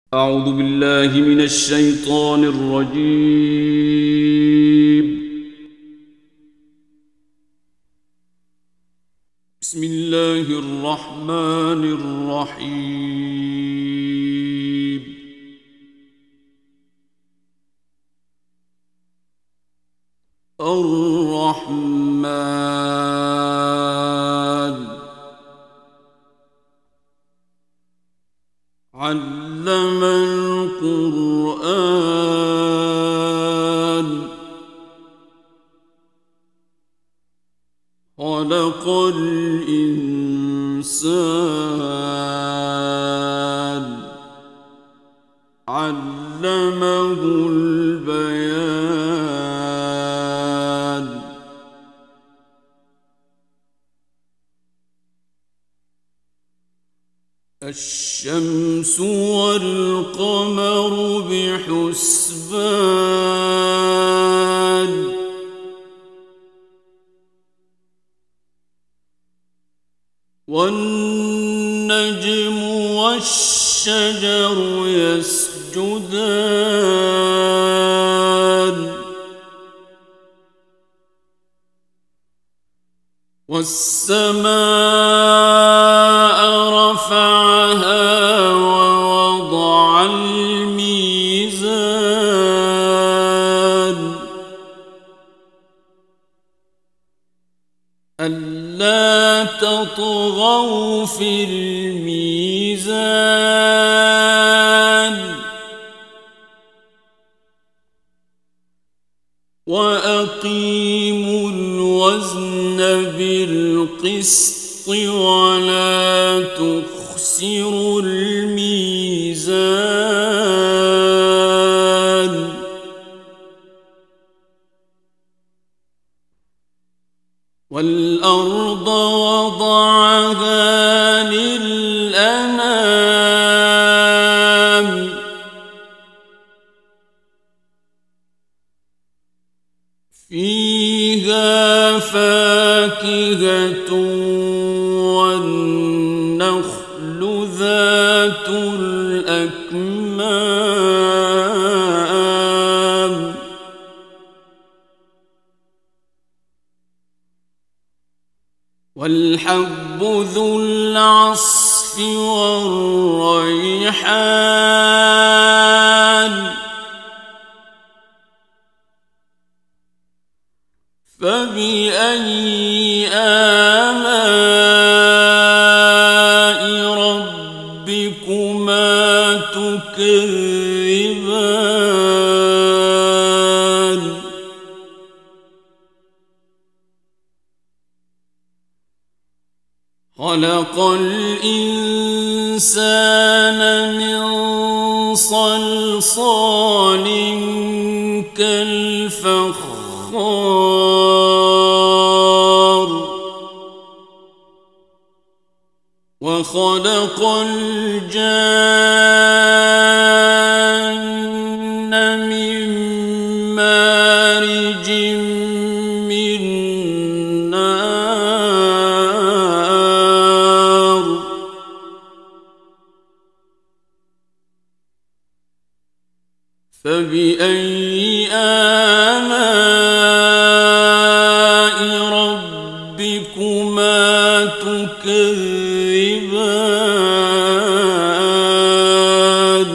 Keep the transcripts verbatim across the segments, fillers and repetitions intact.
أعوذ بالله من الشيطان الرجيم. بسم الله الرحمن الرحيم. الرحمن علم القرآن خلق الإنسان علمه البيان. الشمس والقمر بحسبان والنجم والشجر يسجدان والسماء رفعها ووضع الميزان ألا تطغوا في الميزان وأقيموا الوزن بالقسط ولا تخسروا الميزان والأرض وضعها للأنام فيها فاكهة والنخل ذات الأكمام والحب ذو العصف والريحان فبأي آلاء ربكما تكذبان خلق الإنسان من صلصال كالفخار وخلق الجان من مارج من نار فبأي آلاء ربكما تكذبان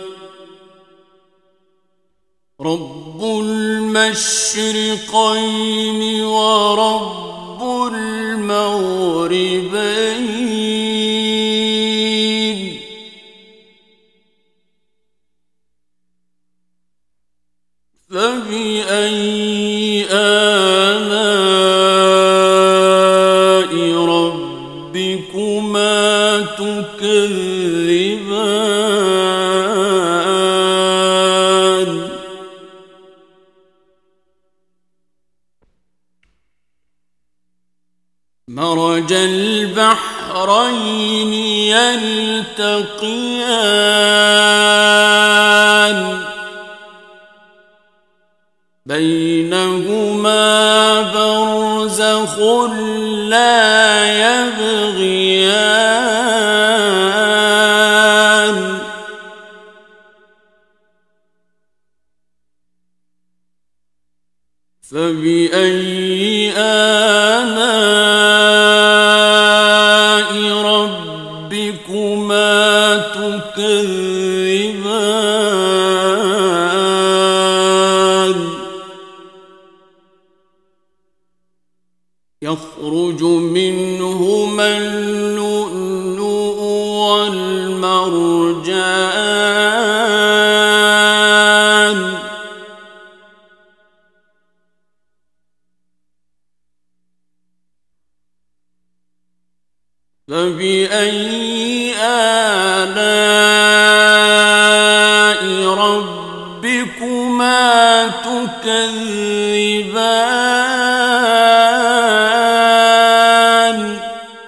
رب المشرقين ورب المغربين فبأي آلاء ربكما تكذبان مرج البحرين يلتقيان بينهما برزخ لا يبغيان فبأي آلاء ربكما تكذبان يخرج منهما اللؤلؤ والمرجان فبأي آلاء ربكما تكذبان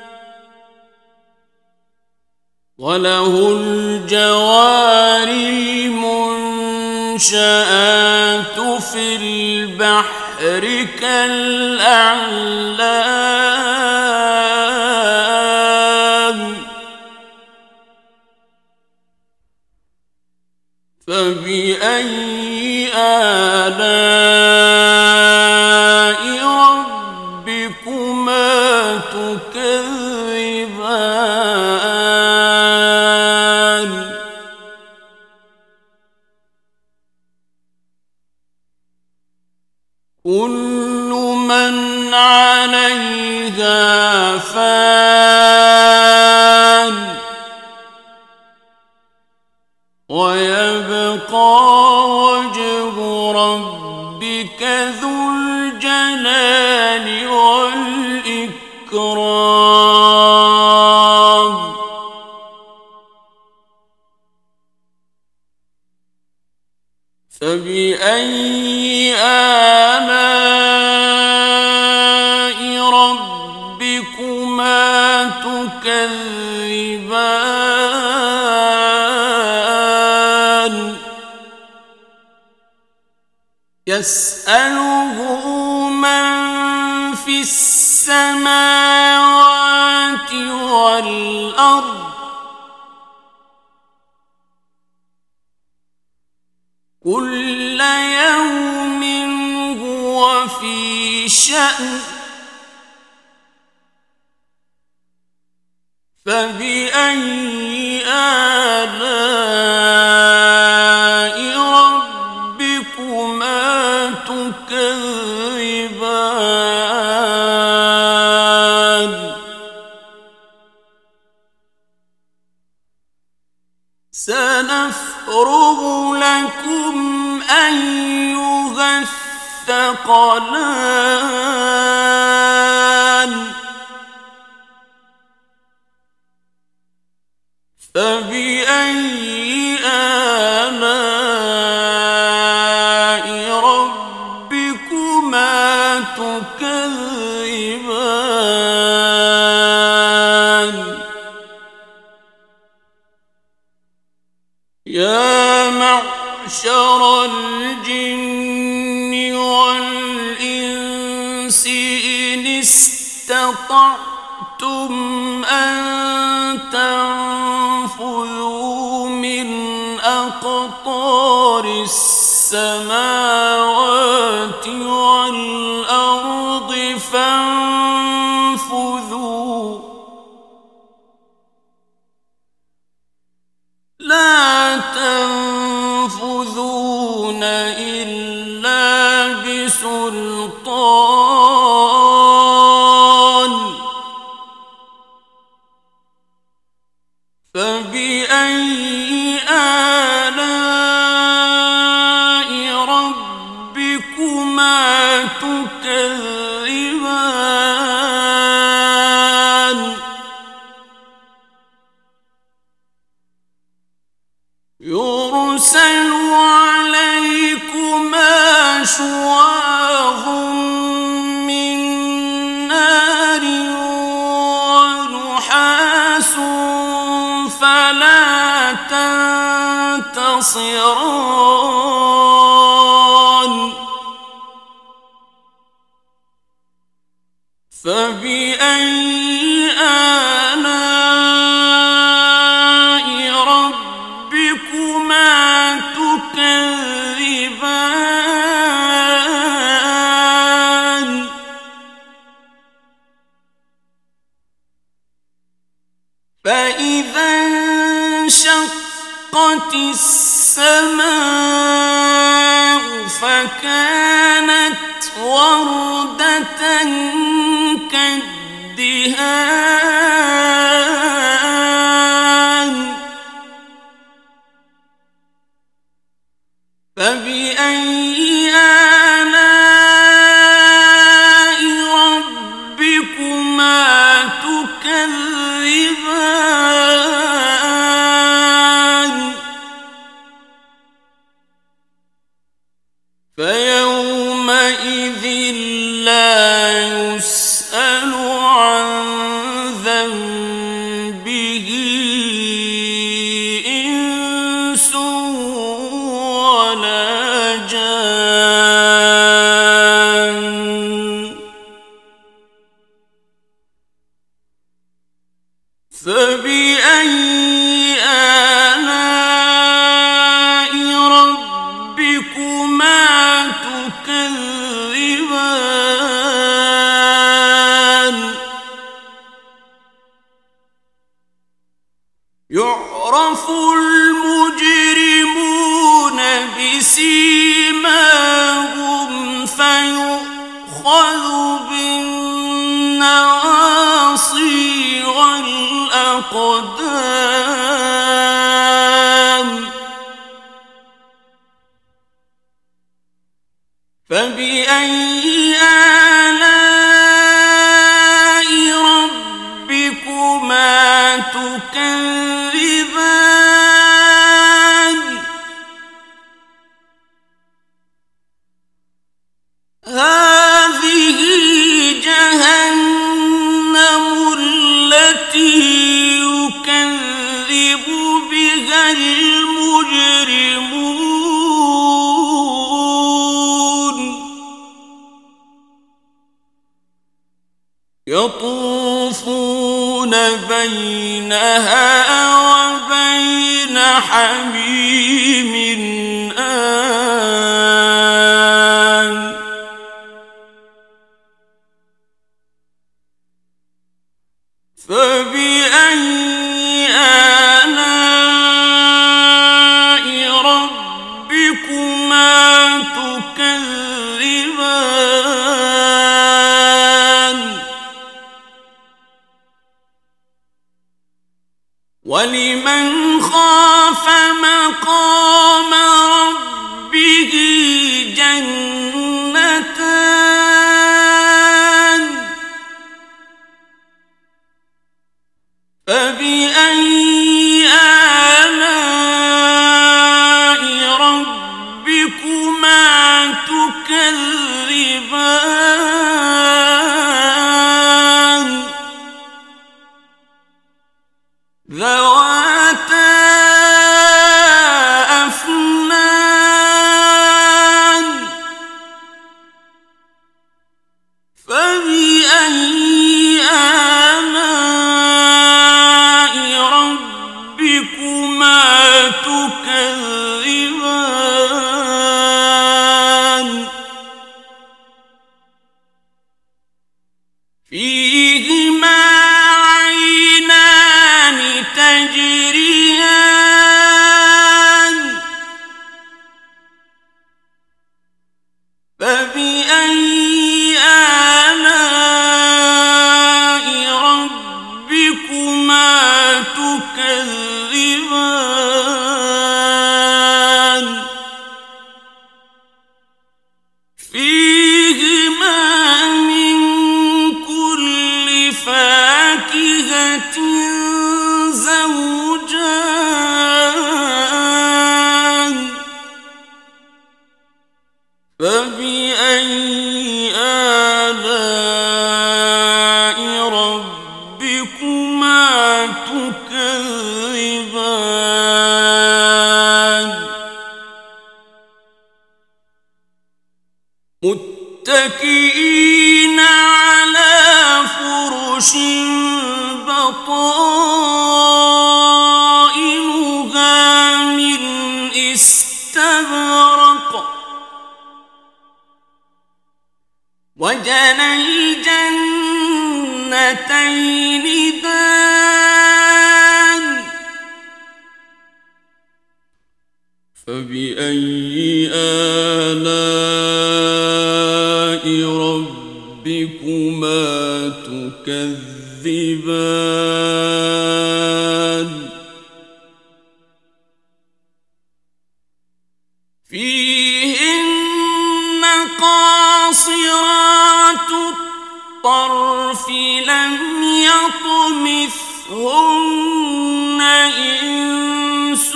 وله الجوار المنشآت في البحر كالأعلام فبأي آلاء ربكما تكذبان كل من عليها فان ويبقى وجه ربك ذو الجلال والإكرام فبأي آلاء ربكما تكذبان يسأله من في السماوات والأرض كل يوم هو في شأن فبأي آلاء ربكما تكذبان سنفرغ لكم أيها الثقلان فبأي آلاء ربكما تكذبان يا معشر الجن والإنس إن استطعتم أن تنفذوا من أقطار السماوات والأرض فانفذوا لا تنفذون إلا بسلطان فبأي آلاء ربكما تكذبان يرسل عليكما شواظ من نار ونحاس فلا تنتصران فبأي آلاء ربكما تكذبان وانشقت السماء فكانت وردة كالدهان فبأي آلاء ربكما تكذبان فيومئذ لا يسأل عن ذنبه إنس ولا جان فبأي آلاء ربكما تكذبان يعرف المجرمون بسيماهم فيؤخذ بالنواصي والأقدام فبأي آلاء ربكما تكذبان هذه جهنم التي يكذب بها المجرمون يطوفون بينها وبين حميم آن فبأي آلاء ربكما تكذبان ولمن خاف مقام ربه جنتان فبأي آلاء ربكما تكذبان ذواتا أفنان فبأي آلاء ربكما تكذبان فيهما عينان تجريان فبأي آلاء ربكما تكذبان فيهما من كل فاكهة زوجان فبأي آلاء ربكما تكذبان متكئين على فرش بطائنها من استبرق وجنى الجنتين دان فبأي آلاء ربكما تكذبان فيهن قاصرات الطرف لم يطمثهن إنس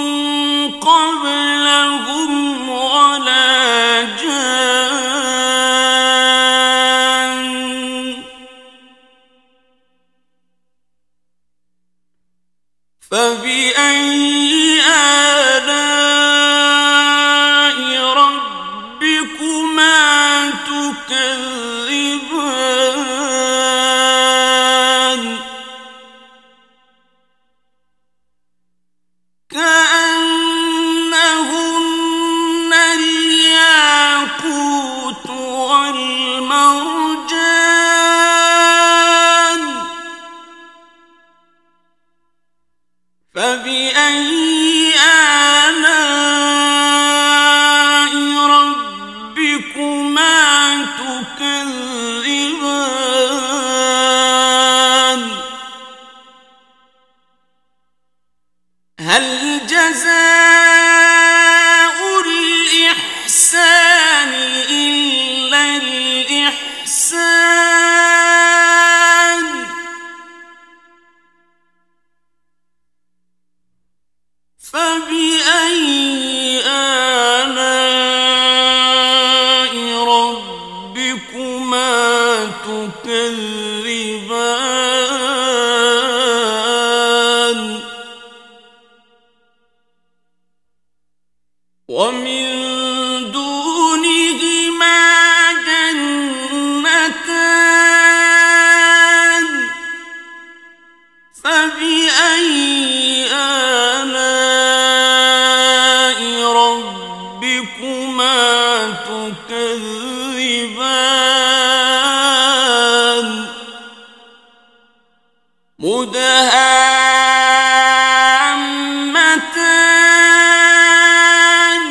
قبلهم ولا جان فبأي آلاء ربكما تكذبان كأنهن الياقوت والمرجان فبأي آلاء ربكما تكذبان هل جزاء الإحسان إلا الإحسان فبأي آلاء ربكما تكذبان ومن دونهما جنتان فبأي آلاء ربكما تكذبان مدهامتان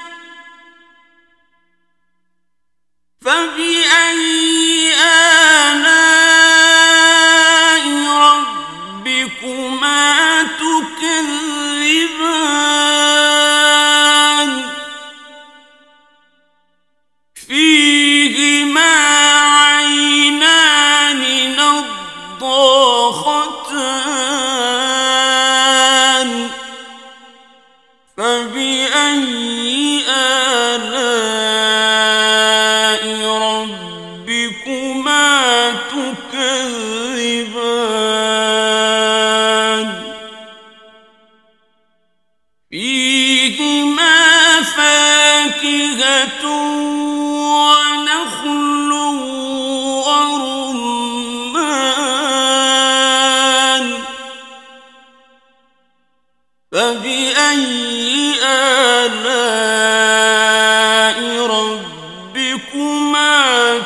فبأي آلاء ربكما تكذبان فيهما عينان نضاختان فبأي آلاء ربكما تكذبان فيهما فاكهة ونخل ورمان فبأي آلاء ربكما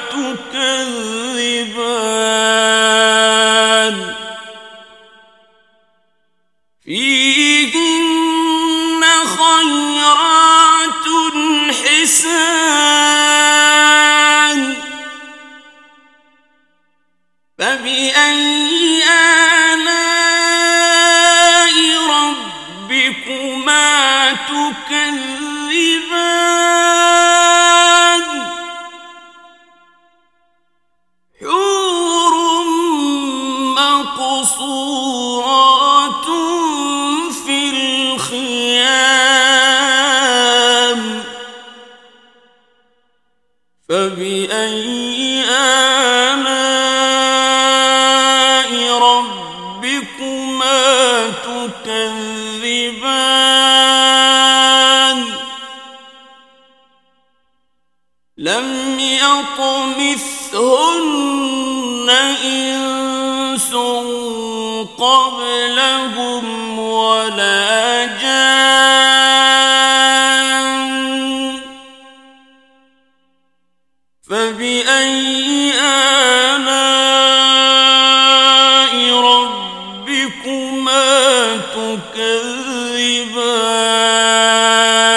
تكذبان فيهن خيرات حسان فبأي آلاء ربكما تكذبان حور مقصورات في الخيام فبأي آلاء ربكما تكذبان لم يطمثهن إنس قبلهم ولا جان فبأي آلاء ربكما تكذبان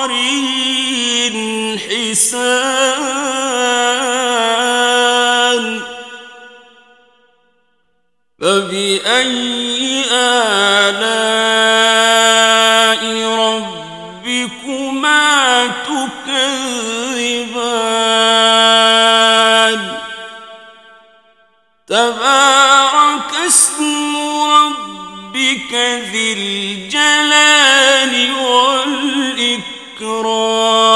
حسان فبأي آلاء ربكما تكذبان تبارك اسم ربك ذي الجلال والإكرام